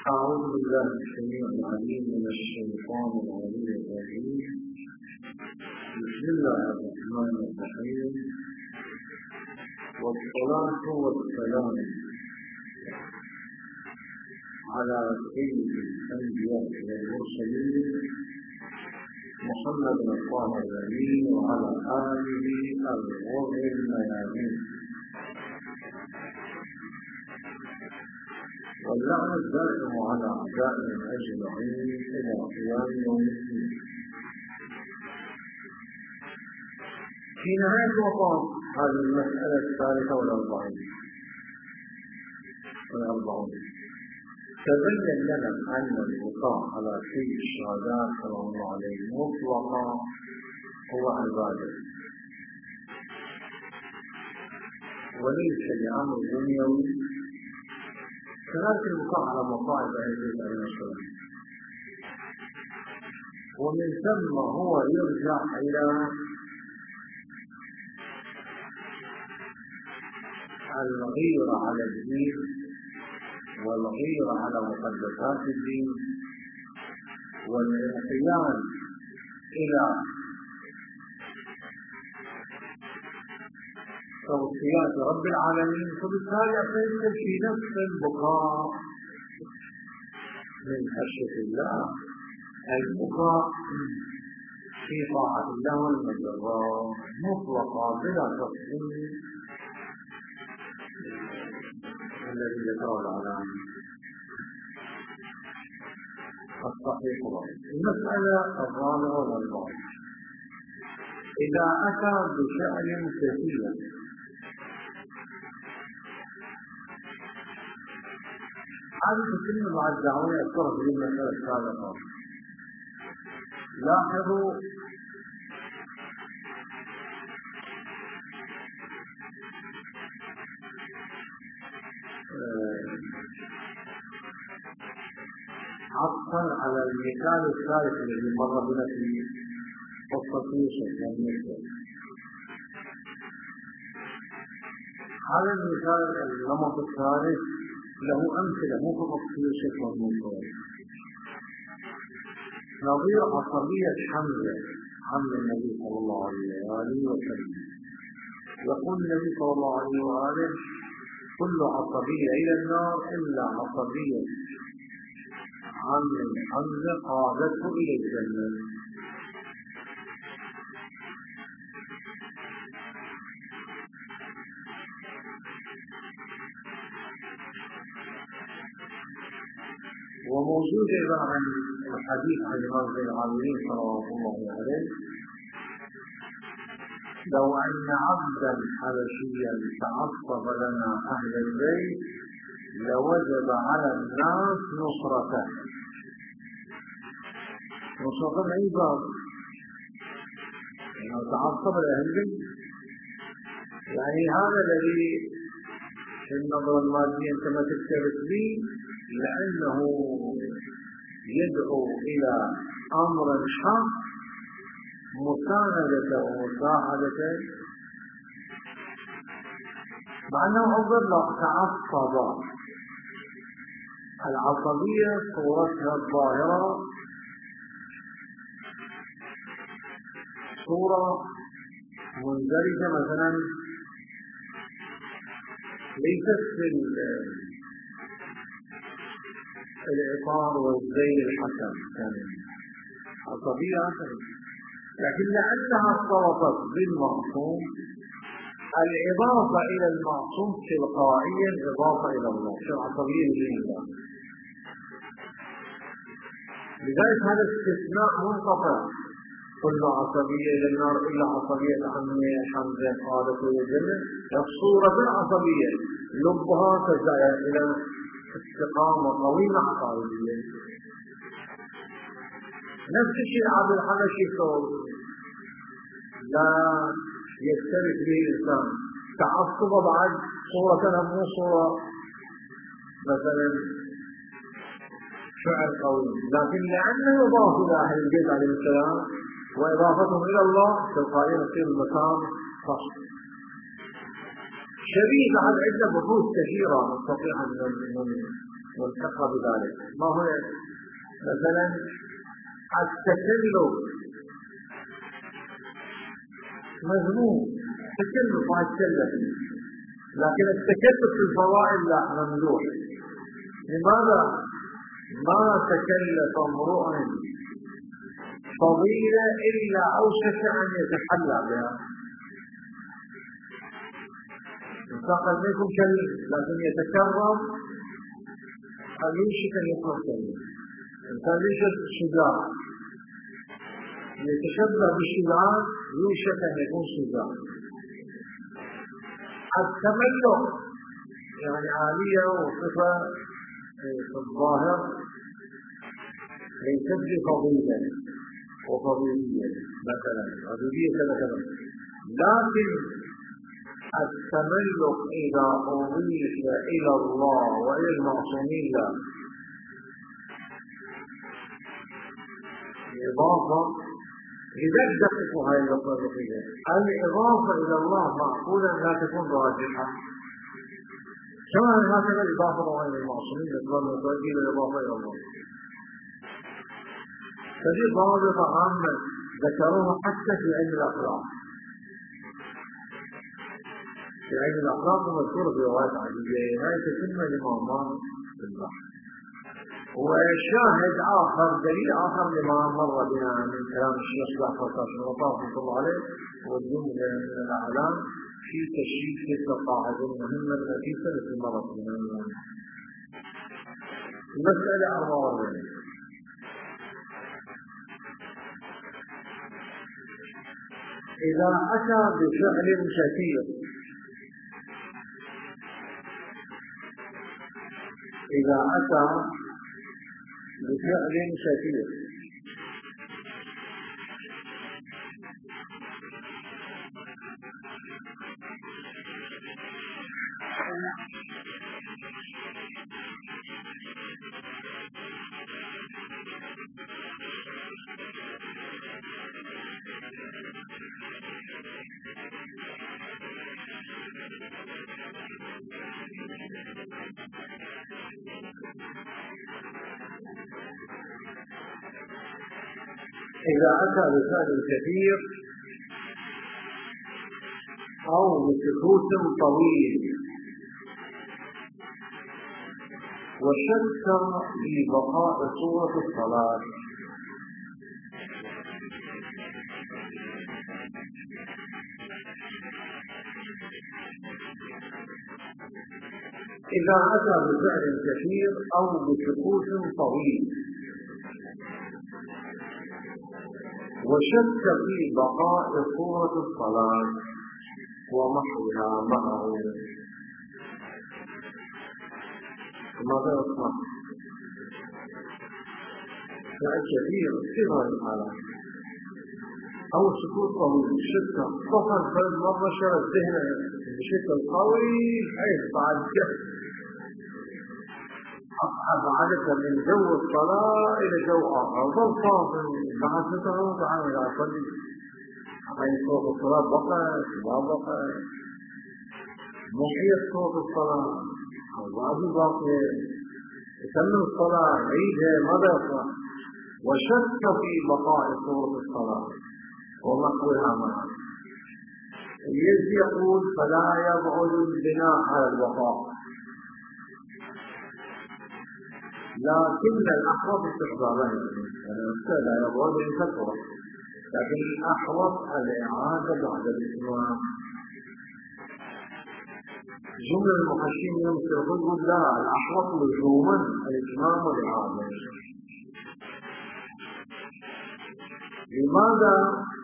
أعوذ بالله السميع العليم من الشيطان الرجيم. بسم الله الرحمن الرحيم، والصلاة والسلام على سيد الأنبياء والمرسلين محمد الطاهر الأمين وعلى آله الغر الميامين، واللعنة الدائم على أعدائهم أجمعين إلى قيام يوم الدين. في نهاية مطاف هذه المسألة الثالثة والأربعين تبين لنا أن الوقاء على سيد الشهداء صلى الله عليه مطلقا هو عبادة وليس لأمر دنيوي، كذلك الوقاء على مصائب أهل البيت عليهم السلام، ومن ثم هو يرجع إلى الغيرة على الدين والغيرة على مقدسات الدين والانقياد إلى توصيات رب العالمين، فبالتالي يصير في نفس البكاء من خشية الله، البكاء في طاعة الله والمجرات مطلقا بلا تفصيل الذي ذكره العلامة الصحيح. المسألة الرابعة والأربعين: إذا أتى بشأن كثير هذه الكلمة مع الدعوة يذكرها في المسألة السابقة. لاحظوا عطفا على المثال الثالث الذي مر بنا في قصة يوسف والمثل. هذا المثال النمط الثالث له أمثلة مو فقط في يوسف والمثل، نظير عصبية حمل النبي صلى الله عليه وآله وسلم. يقول النبي صلى الله عليه وآله: كل عصبية إلى النار إلا عصبية حمزة قادته إلى الجنة. وموجود أيضا عن الحديث عن الإمام زين العابدين صلوات الله عليه: لو أن عبدا حبشيا تعصب لنا أهل البيت لوجب على الناس نصرته. نصرته أي باب؟ يعني تعصب لأهل البيت، يعني هذا الذي في النظرة المادية أنت ما تكترث به، لأنه يدعو إلى أمر حق مساندة ومساعدة، مع أنه عبر له تعصب. العصبية صورتها الظاهرة صورة مندرجة مثلا ليست في الإطار والزي الحسن، عصبية عسل، لكن لأنها ارتبطت بالمعصوم، الإضافة إلى المعصوم تلقائيا إضافة إلى الله، عصبية جيدة. لذلك هذا استثناء منقطع: كل عصبية إلى النار إلا عصبية عمي حمزة قادته إلى الجنة. الصورة العصبية لبها تدعى إلى استقامة قويمة عقائدية. نفس الشيء عبد الحبشي صور لا يختلف به الإنسان، تعصب بعد صورة مو صورة مثلا شعر قوي، لكن لأنه يضاف إلى أهل البيت عليه السلام وإضافتهم إلى الله تلقائيا يصير المكان صح. شبيه بعد عدة بحوث كثيرة نستطيع أن ملتقى بذلك. ما هو مثلا التكلف مذموم، تكلف ما يتكلف، لكن التكلف في الفضائل لا، ممدوح. لماذا؟ ما تكلف امرؤ فضيلة إلا أوشك أن يتحلى بها. الإنسان قد يكون كريم لكن يتكرم، قد يوشك أن يكون كريم. الإنسان ليس شجاع، يتشبه بالشجاع يوشك أن يكون شجاع. التملك يعني عالية وصفة في الظاهر ليست بفضيلة وفضيلية مثلا فضيلية كذا، لكن التملك إذا أضيف إلى الله وإلى المعصومين لا. الإضافة إذا دقق هذه الفضيلة، الإضافة إلى الله معقولا لا تكون راجحة، كما هكذا الإضافة غير المعصومين تؤدي إلى الإضافة إلى الله. فدي ضابطة عامة ذكروها حتى في علم الأخلاق. في علم الأخلاق مذكورة في روايات عديدة هاي تتم لمامان في البحر. وشاهد آخر دليل آخر لما مر بنا من كلام الشيخ جعفر الطاف رحمه الله عليه والجملة من الأعلام في تشريف تلك القاعدة المهمة التي سنة مرت بنا. المسألة 44 إذا أتى بفعل كثير، إذا أتى بفعل كثير أو بسكوت طويل وشك في بقاء صورة الصلاة، إذا أتى بفعل كثير أو بسكوت طويل وشك في بقاء صورة الصلاة ومحوها معه، ماذا يصنع؟ فعل كثير في هذه الحالة أو سكوت طويل شك فقط مرة شر الذهن بشكل قوي حيث بعد كده أبعدك من جو الصلاة إلى جو آخر، ظل صافي بعد فترة تعالى إلى صلي حيث صوت الصلاة بقت لا بقت، محيط صوت الصلاة أو بعد باقي تكمل الصلاة عيدها ماذا يصنع؟ وشك في بقاء صورة الصلاة ومحوها معه. الذي يقول فلا يبعد البناء على الوقاء، لكن الأحوط استحضارها لا يبعد الفترة، لكن الأحوط الإعادة بعد الإتمام. جملة المحشين يقول لا، الأحوط لزوما الإتمام والإعادة. لماذا؟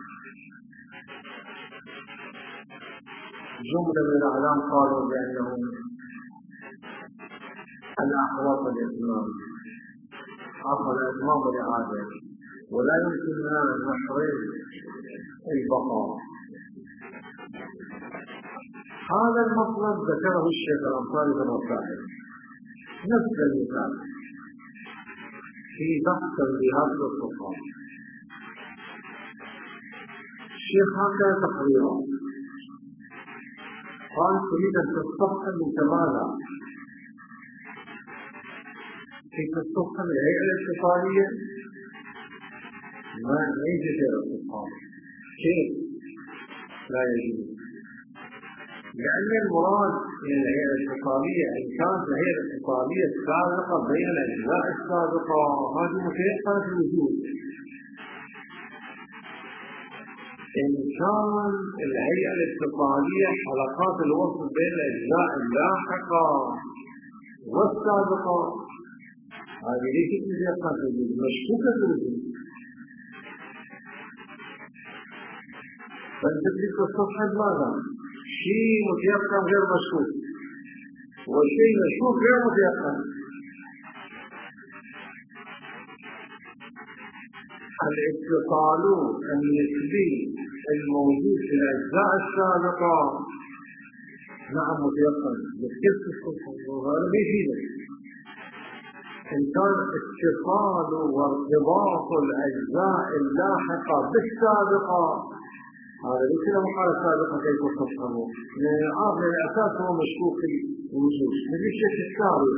جملة من الأعلام قالوا بأنه الأحوط الإتمام، أصل الإتمام والإعادة، ولا يمكن لنا أن نحرم البقاء. هذا المطلب ذكره الشيخ الأنصاري في الرسائل، نفس المثال في بحث تنبيهات للفقهاء. الشيخ هكذا تقريرا قال تريد أن تستفهم من كمالا كيف تستفهم الهيئة الاتصالية؟ ما يجوز الاتصال. كيف؟ لا يجوز. لأن المراد من الهيئة الاتصالية إن كانت الهيئة الاتصالية السابقة بين الأجزاء السابقة هذه متيقنة الوجود. إن كان الهيئة الاتصالية حلقات الوصل بين الأجزاء اللاحقة والسابقة هذه ليست متيقنة الوجود، مشكوكة الوجود. فالتدريس والتصحيح ماذا؟ شيء متيقن غير مشكوك، وشيء مشكوك غير متيقن. الاتصال النسبي الموجود في الأجزاء السابقة نعم متيقن، بس كيف تتصل؟ وهذا ما يفيدك. إن كان اتصال وارتباط الأجزاء اللاحقة بالسابقة هذا ليس له محالة سابقة كيف تفهمه، لأن العقل الأساس هو مشكوك في الوجود، من الشيء الثاني.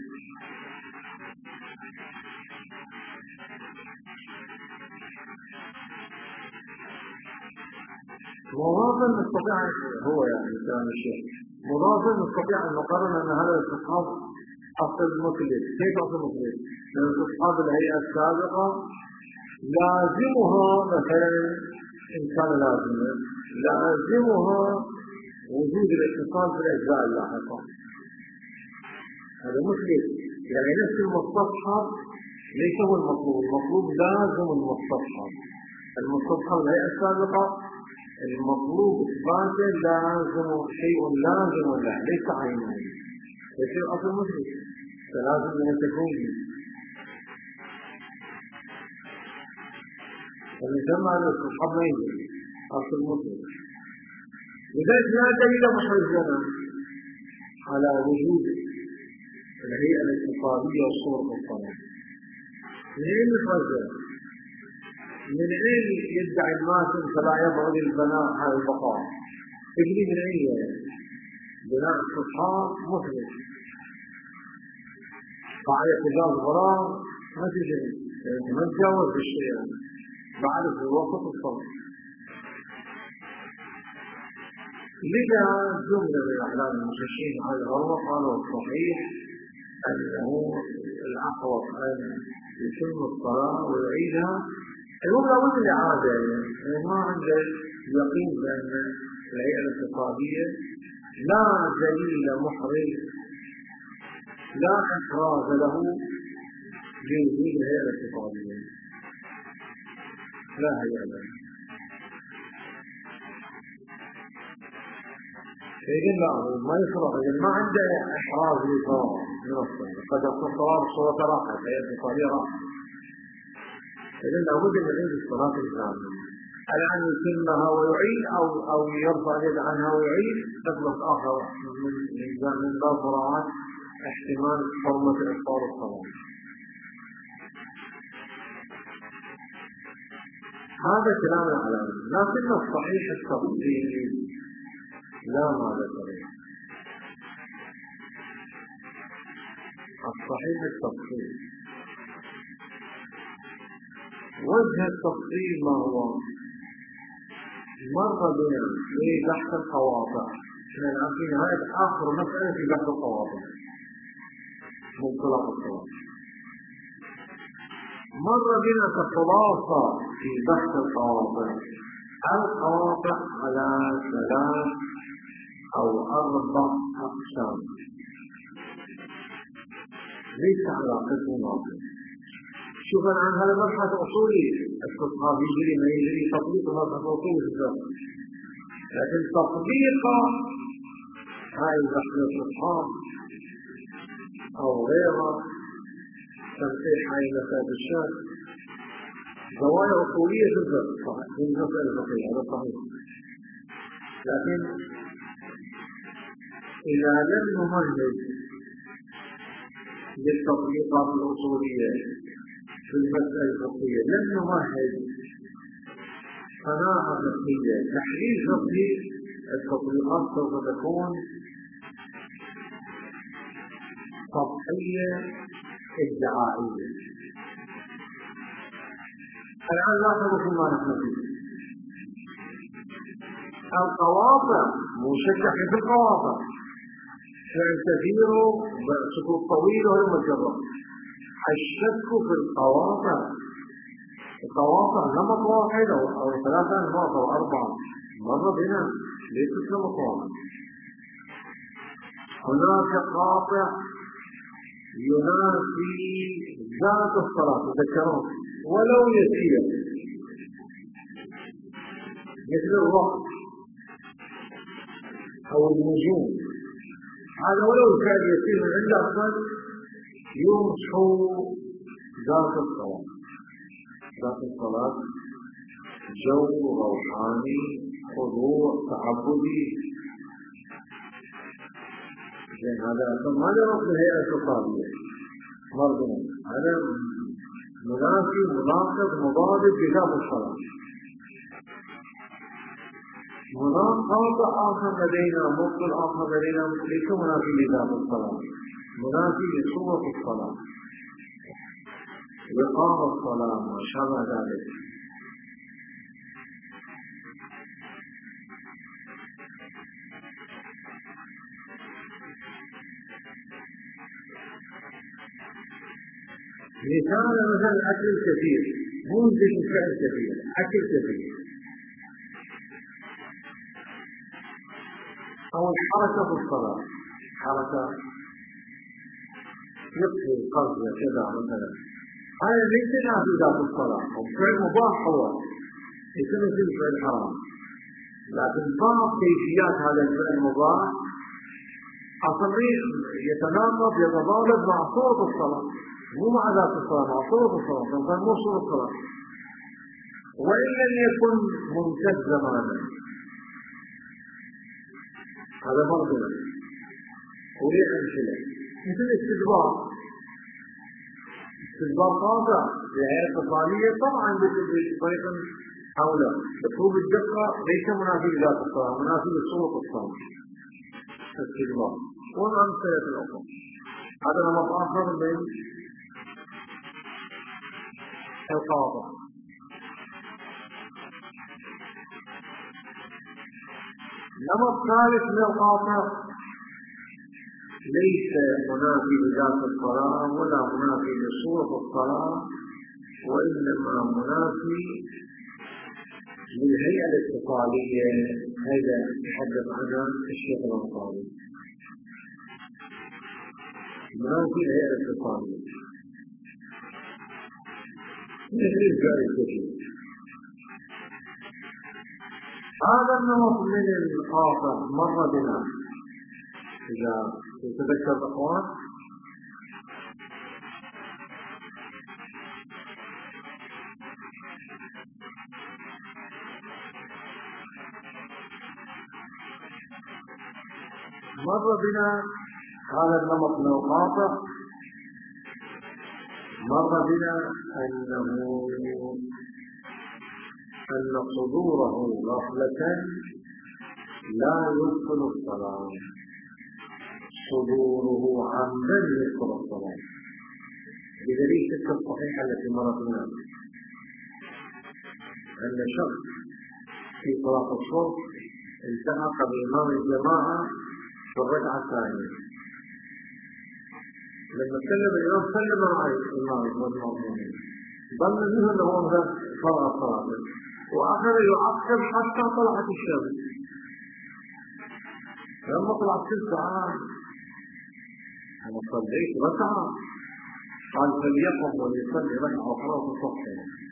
مضافا نستطيع هو يعني كلام الشيخ مضافا نستطيع أن نقرر أن هذا الاستصحاب أصل مثلث. كيف أصل مثلث؟ لأن استصحاب الهيئة السابقة لازمها مثلا إن كان لازمها وجود الاتصال في الأجزاء اللاحقة. هذا مثلث، يعني نفس المستصحب ليس هو المطلوب، المطلوب لازم المستصحب. المستصحب الهيئة السابقة المطلوب إثباته لازم شيء لازم له ليس عينه، يصير أصل مثلث فلازم أن تكون فنسمى الاستصحاب ما يجوز أصل مثلث. لذلك لا دليل محرزنا على وجود الهيئة الاتصالية والصورة الصالحة. من أين محرزنا؟ من أين يدعي الماتم فلا يبعد البناء على البقاء؟ تجري من أين يعني؟ بناء استصحاب مثلث قاعدة تجاوز غرام ما تجري، يعني ما تجاوز بالشيء بعد في الوسط الصالح. لذا جملة من أحلام المشركين على الغرب قالوا الصحيح أنه الأحوط أن يتم الصلاة ويعيدها. المهم لابد من الإعادة، يعني ما عنده يقين بأن الهيئة الاتصالية لا دليل محرز لا إحراز له لوجود الهيئة الاتصالية، لا هيئة له. فإذن لا ما يصرف، إذن ما عنده إحراز لصلاة من الصلاة، قد يكون صلاة الصلاة راحة الهيئة الاتصالية راحة. إذن لابد من عيد الصلاة الكاملة. الآن يتمها ويعيد أو يرفع اليد عنها ويعيد تطلق آخر من باب مراعاة احتمال حرمة إفطار الصلاة. هذا كلام العلامة، لكن الصحيح التفصيل لا ما ذكره. الصحيح التفصيل وجه التفصيل ما هو؟ مر بنا في بحث القواطع، احنا الآن في نهاية آخر مسألة في بحث القواطع مطلق القواطع. مر بنا كخلاصة في بحث القواطع على 3 أو 4 أقسام ليس على قسم واحد. شوف الآن هذا مبحث أصولي، الاستصحاب يجري ما يجري تطبيق مبحث أصولي بالضبط، لكن تطبيق هاي بحث الاستصحاب أو غيره تنقيح هاي مسائل الشرع زوايا أصولية بالضبط صحيح من مسائل فقهية، هذا صحيح. لكن إذا لم نمهد للتطبيقات الأصولية في المسألة الفقهية، لم نمهد صناعة فقهية تحليل فقهي، التطبيقات سوف تكون سطحية ادعائية. الآن لاحظوا ما نحن فيه. القواطع مشكك في القواطع، فعل كثير سكوت طويل ولم يجرب. الشك في القواطع، القواطع نمط واحد أو ثلاثة أنماط أو أربعة، مر بنا ليست نمط واحد. هناك قاطع ينافي ذات الصلاة، تذكرون، ولو يسير، مثل الوقت أو النجوم، هذا ولو كان يسير من عند أحد يمحو ذات الصلاة. ذات الصلاة جو روحاني، خضوع تعبدي. هذا ماذا نقول الهيئة الخطابية؟ مرضنا هذا منافي مناقض مضاد كتاب الصلاة. مناقض آخر لدينا، مبطل آخر لدينا ليس منافي لذات الصلاة، منافي لصورة الصلاة، وقار الصلاة ما شابه ذلك. مثال مثلا أكل الكثير، منتج فعل كثير، أكل كثير، أو الحركة في الصلاة، حركة يقضي القلب كذا مثلا، هذا ليس نافي ذات الصلاة، وفعل مباح هو ليس مثل فعل حرام، لكن بعض كيفيات هذا الفعل المباح أصلي يتناقض يتضارب مع صورة الصلاة، مو مع ذات الصلاة، مع صورة الصلاة، فكان مو صورة الصلاة، وإن لم يكن ممتد زمانا. هذا مرضنا. وليه أمثلة مثل الاستدبار. استدبار قاطع بهيئة اتصالية طبعا بطريقة أولى، بطلوب الدقة ليس منافي لذات الصلاة، منافي لصورة الصلاة. استدبار والأمثلة الأخرى. هذا نمط آخر من القاطع. نمط ثالث من القاطع ليس منافي لذات الصلاة ولا منافي لصورة الصلاة، وإنما منافي للهيئة الاتصالية. هذا يتحدث عنها الشيخ الأنصاري، منافي للهيئة الاتصالية مثل الفعل الكثير. هذا النمط من القاطع مر بنا، إذا تتذكر الأخوان، مر بنا هذا النمط من القاطع، مر بنا أن صدوره غفلة لا يبطل الصلاة، صدوره عمدا يبطل الصلاة، بدليل تلك الصحيحة التي مرت بنا أن شخص في صلاة الصبح التحق بإمام الجماعة في الركعة الثانية، لما سلم الإمام سلم مع الإمام والمأمومين، ظن منه أنه فرغ الصلاة، وأخذ يعقب حتى طلعت الشمس. لما طلعت الشمس أنا صليت ركعة، قال فليقم وليصلي ركعة أخرى في الصبح.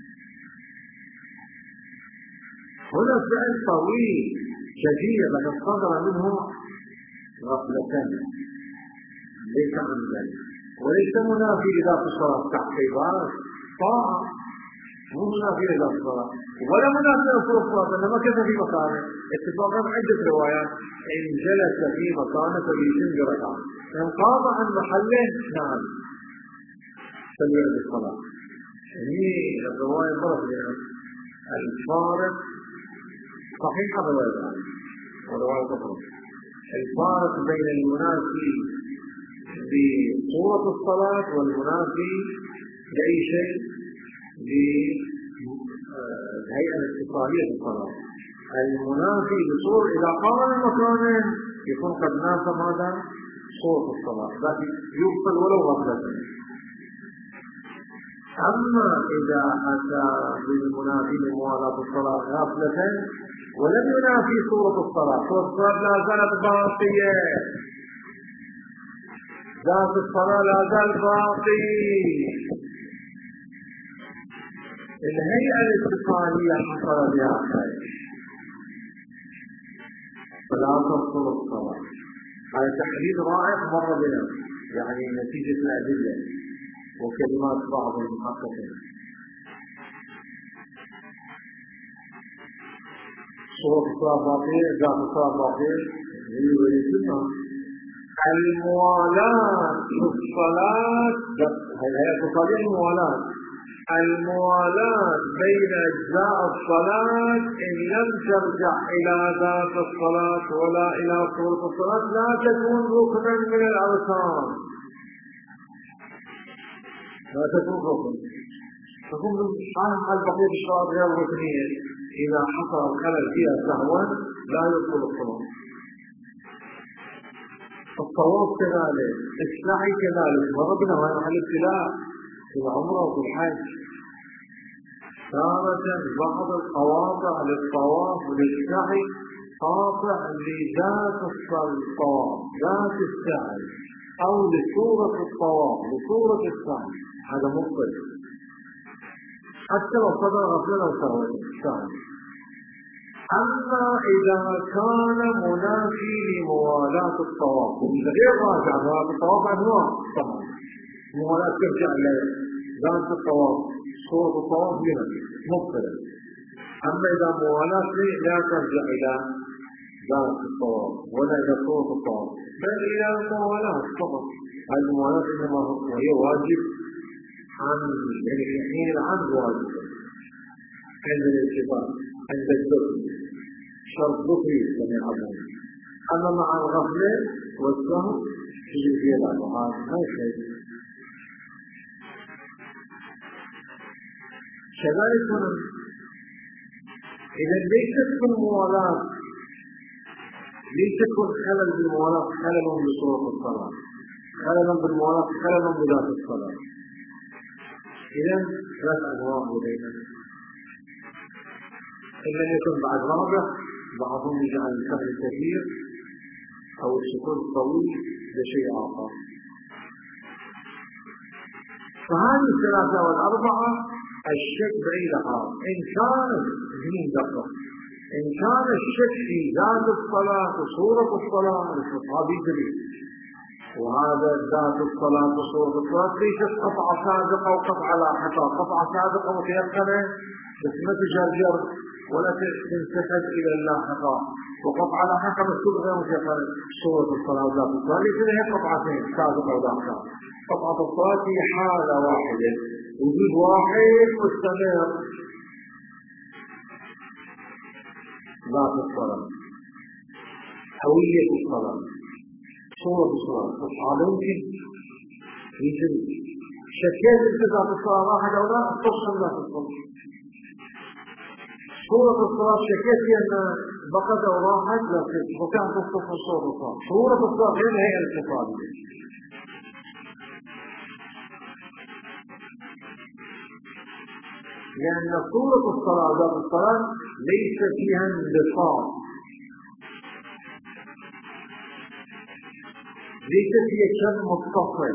هنا فعل طويل كثير لقد صدر منه غفلتان ليس عمدا، وليس منافي لذات الصلاة تحقيقات طاعة، مو منافي لذات الصلاة ولا منافي لصورة الصلاة، إنما كيف في مكانه اتفاقا عدة روايات إن جلس في مكانه فليتم بركعة، إن قام عن محله نعم فليعد الصلاة. هي الرواية مرت بها الفارق صحيحة رواية ورواية أخرى، الفارق بين المنافي بصورة الصلاة والمنافي لأي شيء للهيئة الاتصالية للصلاة. المنافي بصورة إذا قام المكان يكون قد ناسب هذا صورة الصلاة لكن يبطل ولو غفلة. أما إذا أتى بالمنافي لموالاة الصلاة غفلة ولم ينافي صورة الصلاة، صورة الصلاة لا زالت باقية، ذات الصلاة لا زال باقي. الهيئة الاتصالية حصل بها خير فلا تبطل الصلاة. هذا تحديد رائع مر بنا يعني نتيجة الأدلة وكلمات بعض المحققين. صورة الصلاة باقية، ذات الصلاة باقية. الموالاة في الصلاة هي تصالح الموالاة بين أجزاء الصلاة إن لم ترجع إلى ذات الصلاة ولا إلى صورة الصلاة لا تكون ركنا من الأركان، لا تكون ركن. تكون حال بقية الصلاة غير ركنية إذا حصل الخلل فيها سهوا لا يدخل الصلاة. الطواف كذلك، السعي كذلك، ضربنا هذا على الابتلاء في العمرة وفي الحج. تارة بعض القواطع للطواف وللسعي قاطع لذات الطواف ذات السعي أو لصورة الطواف لصورة السعي، هذا مبطل حتى لو صدر غفلة أو سعي. أما إذا كان منافي لموالاة الطواف غير راجع، موالاة الطواف أنواع طبعا، موالاة ترجع إلى ذات الطواف صورة الطواف هنا مبطلة. أما إذا موالاة لا ترجع إلى ذات الطواف ولا إلى صورة الطواف بل إلى الموالاة فقط. الموالاة إنما هي واجب عن يعني في حين العمد واجب عند الالتفات عند الدخل شرط ذكري لم يعظم. أما مع الغفلة والسهو تجد فيها الأفعال ما يخير. كذلك إذا ليست في الموالاة ليس كل خلل بالموالاة خلل بصورة الصلاة، خلل بالموالاة خلل بذات الصلاة. إذا ثلاث أنواع لدينا. إن لم يكن بعد رابع بعضهم يجعل السهل الكثير أو السكون الطويل لشيء آخر. فهذه الثلاثة والأربعة الشك بعيدها إن كانت من دقة. إن كان الشك في ذات الصلاة وصورة الصلاة الخطاب يدري، وهذا ذات الصلاة وصورة الصلاة ليست قطعة سابقة وقطعة لاحقة. قطعة سابقة متيقنة بس ما تجرجر ولا تنسحب إلى اللاحقة، وقطعة لاحقة مكتوب غير متيقنة. صورة الصلاة وذات الصلاة ليس هي قطعتين سابقة ولاحقة. قطعة الصلاة هي حالة واحدة، وجود واحد مستمر. ذات الصلاة هوية الصلاة صورة الصلاة هذا ممكن يمكن شكيت انت ذات الصلاة واحد او لا تفصل ذات الصلاة. صورة الصلاة شكيت ان بقت او راحت لا تستطيع ان تفصل صورة الصلاة. صورة الصلاة غير هي الاتصالية. لأن صورة الصلاة ذات الصلاة ليس فيها انبساط، ليس فيها شد متصل.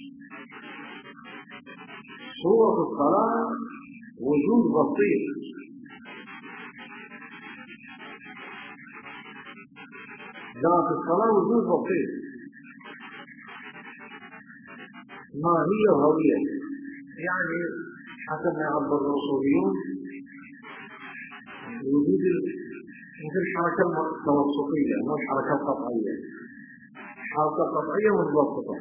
صورة الصلاة وجود بسيط، ذات الصلاة وجود بسيط. ما هي هوية يعني حسب ما يعبر الرسوليون وجود مثل حركة توسطية مو حركة قطعية. حركة قطعية متوسطة،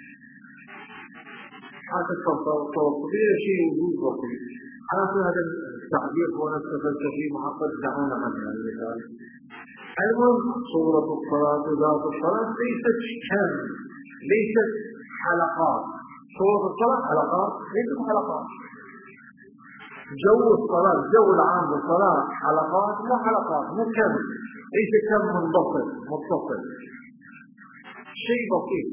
حركة توسطية شيء وجود بسيط. على هذا التعبير هو نفس فلسفي معقد دعونا عنه. المثال المهم صورة الصلاة وذات الصلاة ليست شم، ليست حلقات. صورة الصلاة حلقات، ليست حلقات. جو الصلاة، الجو العام بالصلاة حلقات، مو حلقات، مو كم، ليس كم منضبط متصل، شيء بسيط.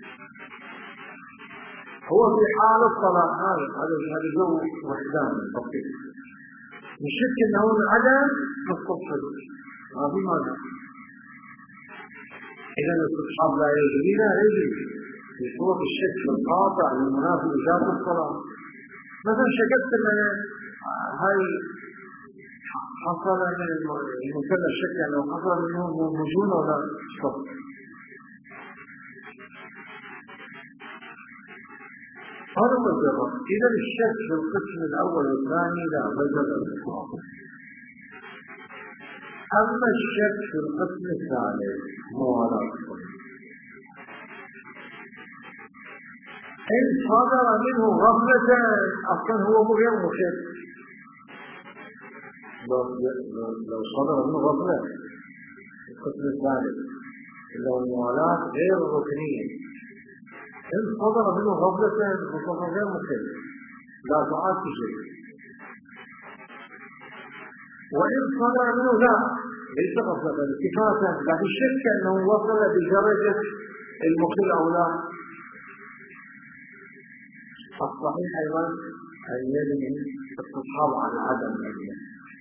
هو في حال الصلاة هذا جو وحداني بسيط. الشك انه العدم متصل، ما في مانع. اذا الاستصحاب لا يجري، لا يجري في صورة الشك القاطع المنافي لذات الصلاة. مثلا شككت ان هاي حصل من المثلث الشك انه حصل منه موجود ولا صف. هذا هو الجواب. اذا الشك في القسم الاول والثاني لا بجد الاستصحاب. اما الشك في القسم الثالث موالاة إن صدر منه غفلة أصلا هو غير مشك. لو صدر منه غفلة القسم الثالث لو الموالاة غير ركنية، إن صدر منه غفلة فهو غير مشك لا تعاد شيء. وإن صدر منه لا ليس غفلة اتفاقا، لكن الشك أنه وصل بدرجة المخل أو لا. الصحيح أيضا أن يبني الاستصحاب على عدم العلم.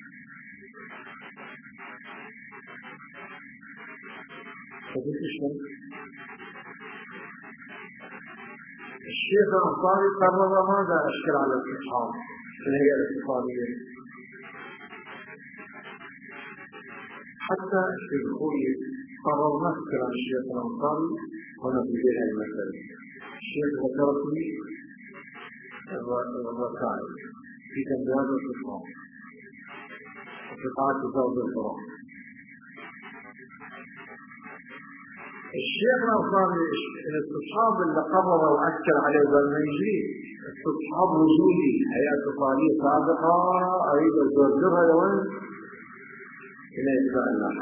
الشيخ الأنصاري قرر ماذا أشكل على الاستصحاب في الهيئة الاقتصادية، حتى الشيخ خوي قرر ما أشكل على الشيخ الأنصاري هنا في هذه المسألة. الشيخ ذكرت لي الوسائل في تنبيهات الاستصحاب وقطاعات تزاوج الفراغ. الشيخ الأنصاري الاستصحاب اللي قرر وأكد عليه بالميجي استصحاب وجودي، هيئة اقتصادية سابقة أريد أزودها لوين إلى إتباع الله.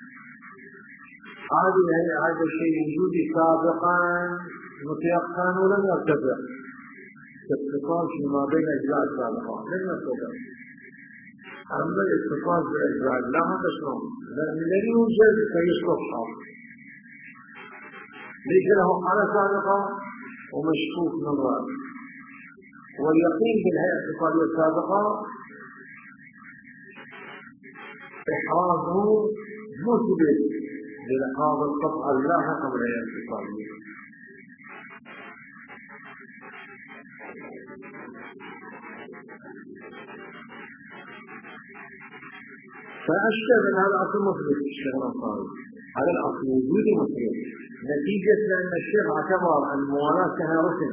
هذا الشيء وجودي سابقا متيقن ولم يرتفع الاتصال فيما بين أجزاء السابقة لم يرتفع. أما الاتصال بأجزاء الله هذا شلون؟ لأن الذي يوجد فيستصحب ليس له حالة سابقة ومشكوك من رأي، واليقين بالهيئة الاقتصادية السابقة إحرازه مثبت للحاظ القطع اللاحق بالهيئة الاقتصادية. فأشتغل على الأصل مثبت الشيخ الأنصاري على الأصل وجودي مثبت، نتيجة لأن الشيخ اعتبر الموالاة كها ركن.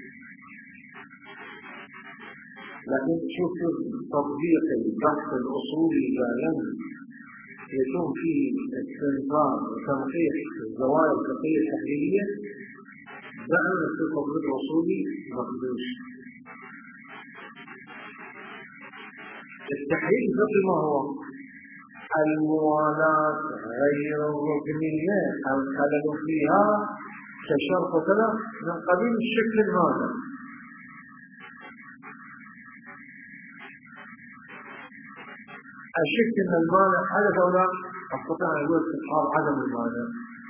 لكن شوف تطبيق البحث الأصولي إذا لم يكون فيه استنباط وتنقيح الزوايا الفقهية التحليلية دعنا في التطبيق الأصولي مقدوش. التحليل الفقهي ما هو؟ الموالاة غير الركنية الخلل فيها كشرط كذا من قبيل الشكل المانع. الشك ان المانع حدث او لا استطيع ان اقول استصحاب عدم المانع،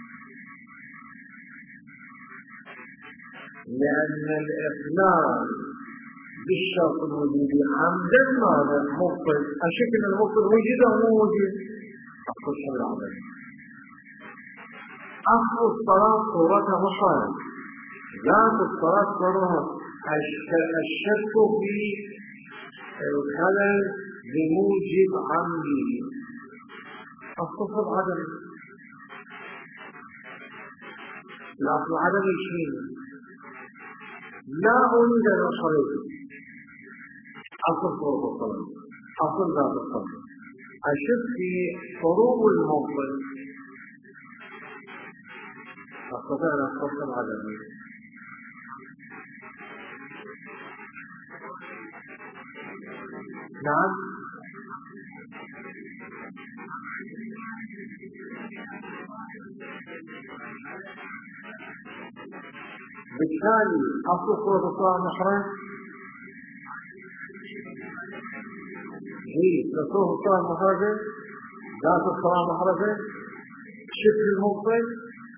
لان الاقلال بالشرط الوجودي عمدا مانع مبطل. الشك ان المبطل وجد او مو وجد استصحاب العدم. اصل الصلاه صورتها مصالح، ذات الصلاه صورتها الشك في الخلل بموجب عمده الصفر عدم. الأصل عدم الشيء لا أريد أن أصرف أصل فروض الصلاة، أصل ذات الصلاة. أشك في فروض المفضل أستطيع أن أصل عدمي. نعم بالتالي أصل صورة الصلاة محرم هي تصوف الصلاة محرمة، ذات الصلاة محرمة، شكل المبطل.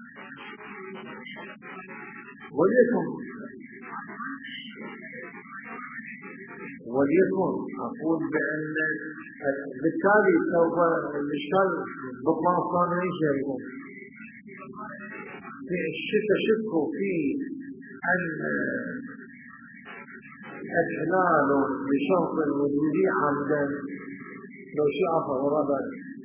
وليكن أقول بأن بالتالي سوف الإشكال بطلان الصلاة ايش يكون؟ تشك في أن الإحلال لشرط الوجودي عمدا لو شاء فغربا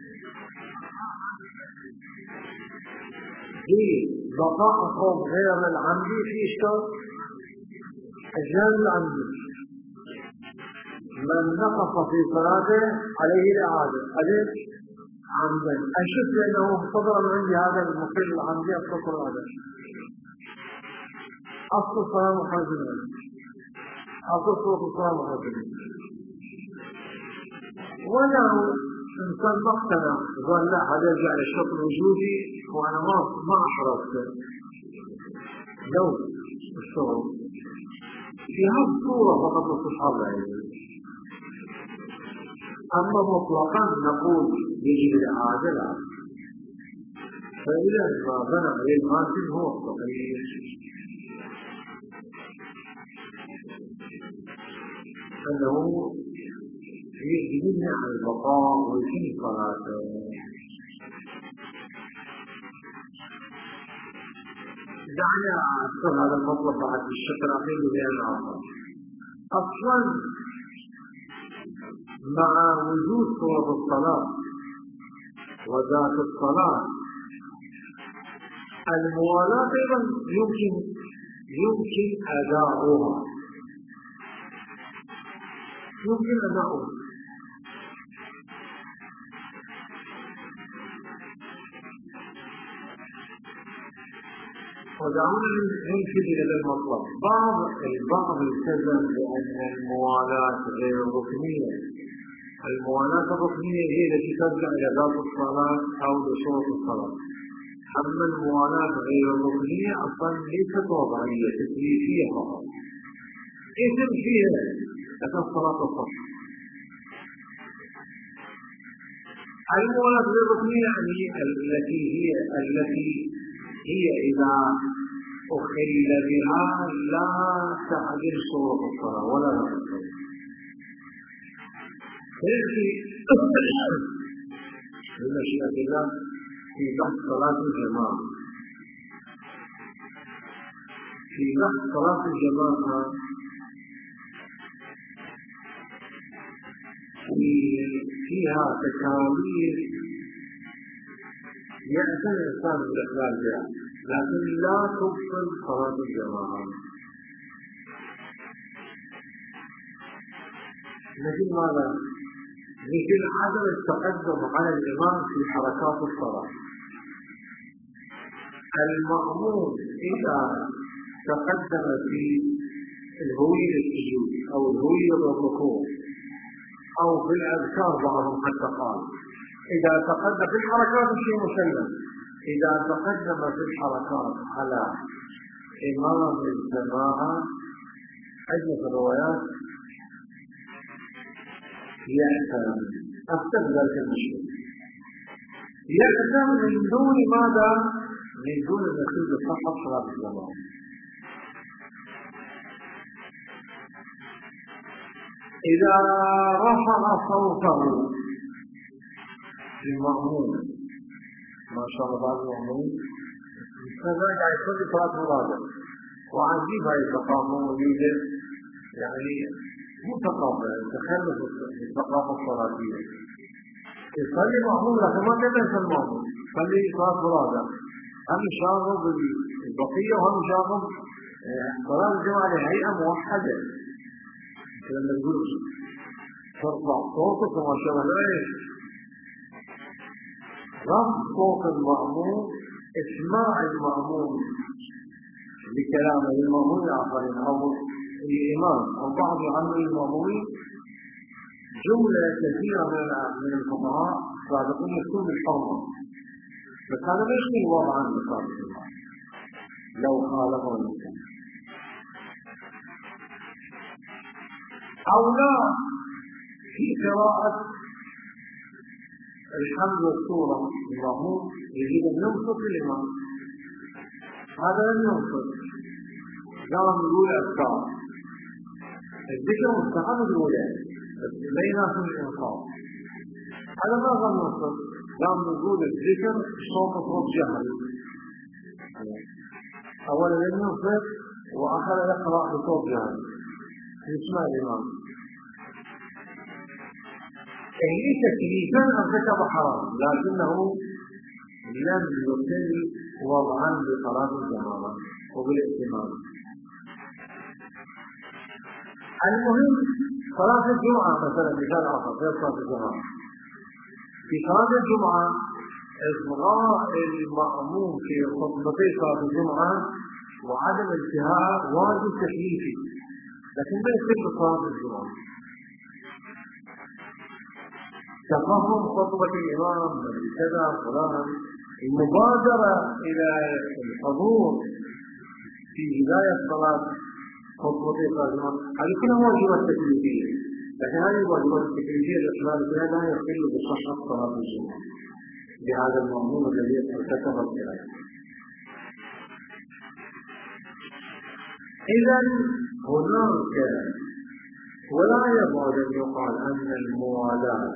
في بقاء قوم غير العمدي في إشكال أجهال العمدي. من نقص في صلاته عليه الإعادة عليه عمدا. أشك أنه صدر من عندي هذا المقل العمدي أصل العادة أصل الصلاة محرمة، أصل صورة الصلاة محرمة. ولو إنسان مقتنع قال لا هذا يرجع للشرط الوجودي وأنا ما أحرزته لو الشرط في هذه الصورة فقط الصحابة عليه. أما مطلقا نقول يجب الإعادة لا، فإذا ما بنى عليه الماتن هو الصحيح. أنه يجب عن البقاء ويكون صلاته. دعنا أذكر هذا المطلب بعد الشكر أخير بأن أصلا مع وجود صورة الصلاة وذات الصلاة الموالاة أيضا يمكن أداؤها ودعونا ننشد إلى المطلب. البعض التزم بأن الموالاة غير ركنية. الموالاة الركنية هي التي ترجع إلى ذات الصلاة أو لصورة الصلاة. أما الموالاة غير الركنية أصلا ليست وضعية تكليفية فقط، اسم فيها لكن الصلاة الصح. الموالاة غير الركنية يعني التي هي إذا أخل بها لا تعدل صورة الصلاة ولا نقصها. يأتي بمشيئة الله في بحث صلاة الجماعة. في بحث صلاة الجماعة فيها تكاليف يأتي الإنسان بالإخلال بها، لكن لا تبطل صلاة الجماعة. مثل ماذا؟ مثل عدم التقدم على الإمام في حركات الصلاة. المأموم إذا تقدم في الهوية للسجود أو الهوية للركوع أو في الأذكار بعضهم حتى قال إذا تقدم في الحركات شيء مسلم، إذا تقدم في الحركات على إمام الجماعة عدة الروايات يحترم أفتح ذلك المشروع، يحترم من دون ماذا؟ من دون النتيجة صحة صلاة الجماعة. إذا رفع صوته المأمون ما شاء الله بعض المأمون كذلك يصلي صلاة مرادة وعجيب هاي الثقافة موجودة، يعني مو ثقافة، تخلف الثقافة الصلاتية. يصلي مأمون لكن ما تنسى المأمون، يصلي صلاة مرادة، هم شاغب البقية وهم شاغب صلاة الجماعة لهيئة موحدة. لما تقول ترفع صوتك وما شاء الله ايش؟ رفع صوت المأمون، اسماع المأمون بكلام المأمون الآخرين أو الإمام أو بعض عمل المأمون جملة كثيرة من الفقهاء صادقين يكون بالحرمة، بس هذا ليش من وضع عن مصادق الله لو خالفه الإنسان. أو لا في قراءة الحمد والسورة المأموم يجب أن ينصت الإمام، هذا لم ينصت، قام يقول أذكار الذكر مستحب الأولى بيناتهم الإنصاف، هذا ما قام ينصت، قام يقول الذكر صوت جهل، أولا لم ينصت وآخر يقرأ بصوت جهل يسمع الإمام. ليس تكليفا ارتكب حرام، لكنه لم يتم وضعا بصلاة الجماعة وبالاهتمام. المهم صلاة الجمعة مثلا، مثال آخر غير صلاة الجمعة، في صلاة الجمعة إصغاء المأموم في خطبتي صلاة الجمعة وعدم انتهاء واجب تكليفي، لكن ما يصير بصلاة الجمعة. تفهم خطبة الإمام كذا فلان، المبادرة إلى الحضور في بداية صلاة خطبة الإمام، هذه كلها واجبات تكليفية، لكن هذه الواجبات التكليفية الإخلال بها لا يخل بصحة صلاة الجمعة بهذا المأموم الذي ارتكب القراءة. إذا هناك ولا يبعد أن يقال أن الموالاة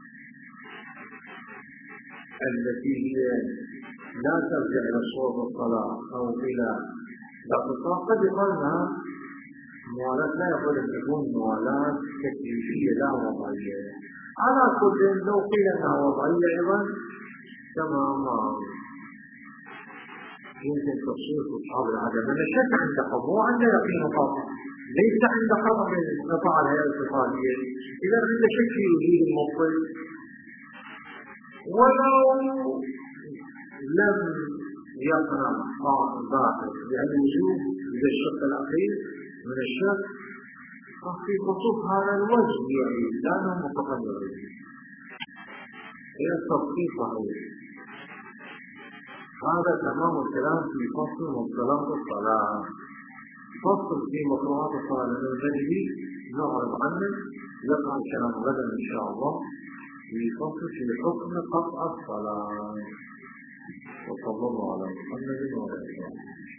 التي هي لا ترجع إلى صوت الصلاة أو إلى الاقتصاد قد يقال لها موالاة، لا يقول أن تكون موالاة تكليفية لا وضعية. على كل لو قيل أنها وضعية أيضا تماما يمكن تصوير أصحاب العدم، أن الشك عند حب وعند يقين قاطع، ليس عند خطأ نفع الهيئة الاتفاقية. إذا عند شك يزيد المبطل ولو لم يقنع باطل، لأن وجود الشق الأخير من الشك في خصوص هذا الوجه يعني لأنه متقدر إلى التصحيح صحيح. هذا تمام الكلام في فصل مبطلات الصلاة. فصل في مكروهات الصلاة للمجدد نعرض عنه، يقع الكلام غدا إن شاء الله في فصل في حكم قطع الصلاة. وصلى الله على محمد وعلى آله.